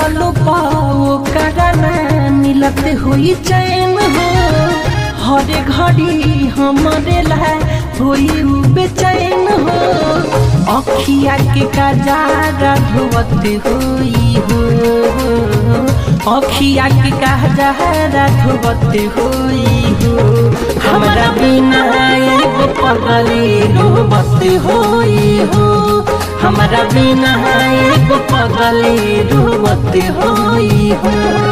सुतलो पाओ करना मिलत हुई चैन हो हर घड़ी हमारे लाए हुई बेचैन हो अखिया के काजरा धोवत हुई हो अखिया के काजरा धोवत हुई हो हमरा बिना एगो पगली रोवत हुई हो हमरा बिना एगो पगली रोवत हुई हो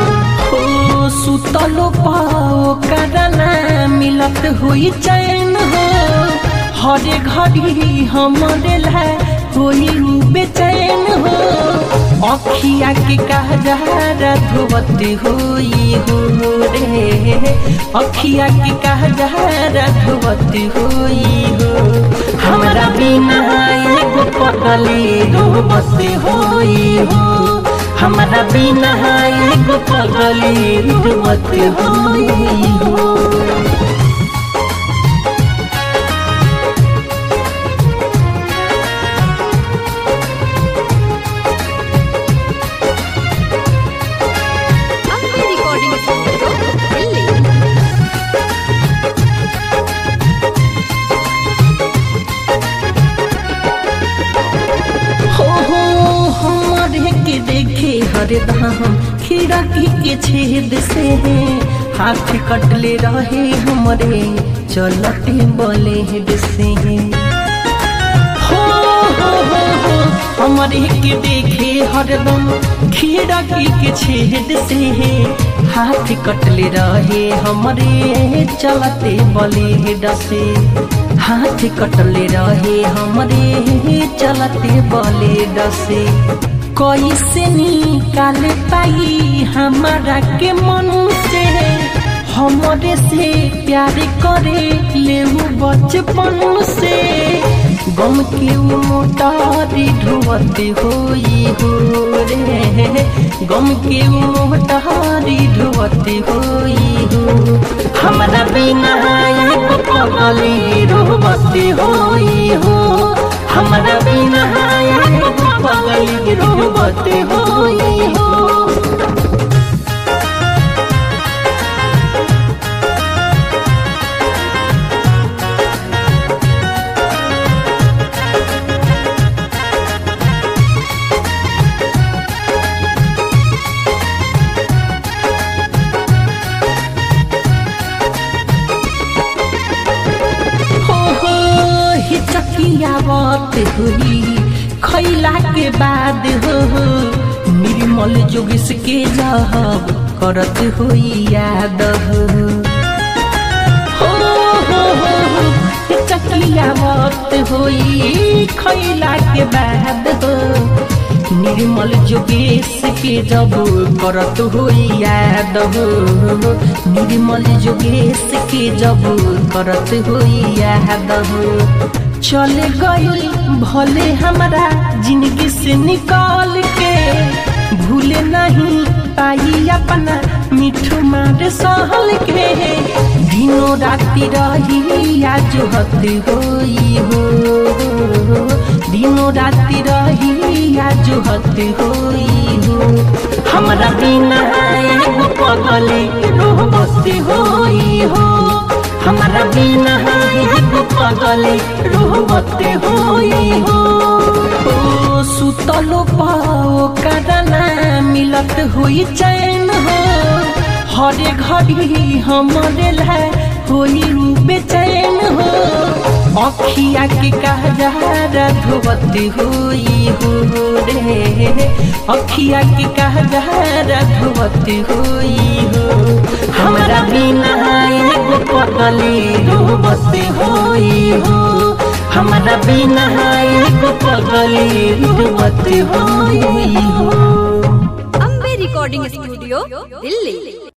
सुतलो पाओ करना मिलत हुई चैन हो हर घड़ी हमारे लाए हुई बेचैन हो अखिया के काजरा धोवत हुई हो रे अखिया के काजरा धोवत हुई हो हमरा बिना एगो पगली रोवत हुई हो हमरा बिना एगो पगली रोवत हुई हो हरदम खिड़की के छेद से हाथ कटले रहे हमरे चलते ब्लेड से हमारे के देखे हरदम खिड़की के छेद से हाथ कटले रहे हमरे चलते ब्लेड से हाथ कटले रहे हमरे चलते ब्लेड से कैसे निकाल पाई हमारा के मन से हमारे से प्यार करे ले बचपन से गम के मोटारी ढोवत हुई हो रे गम के मोटारी ढोवत हुई हो हमारा बिना एगो पगली रोवत हुई हो हमरा बिना एगो पगली रोवत हुई हो बात हुई खैला के बाद हो निर्मल जोगिस के जहब करत हुई याद चकिया बात हुई खैला के बाद हो निर्मल जोगेश के जब करत हुई याद हो निर्मल जोगेश के जब करत हुई याद हो चल गई भले हमारा जिंदगी से निकाल के भूले नहीं पाई अपना मिठू मार सहल के दिनों राती रही आज हती हुई हो दिनों राती रही आज हती हुई हो हमरा बिना एगो पगली रोवत हुई हो हमरा बिना एगो पगली रोवत हुई हो सुतलो पाओ करना मिलत हुई चैन हो हर घड़ी हमारे लाए हुई बेचैन हो अखिया के काजरा धोवत हुई हो रे अखिया के काजरा धोवत हुई हो हमरा बिना एगो पगली रोवत हुई हो हमरा बिना एगो पगली रोवत हुई हो अम्बे रिकॉर्डिंग स्टूडियो दिल्ली।